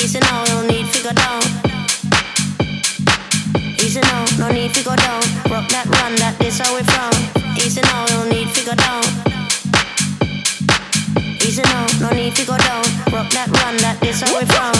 Easy now, no need to go down. Easy now, no need to go down. Rock that, run that, this how we from. Easy now, no need to go down. Easy now, no need to go down. Rock that, run that, this how we from.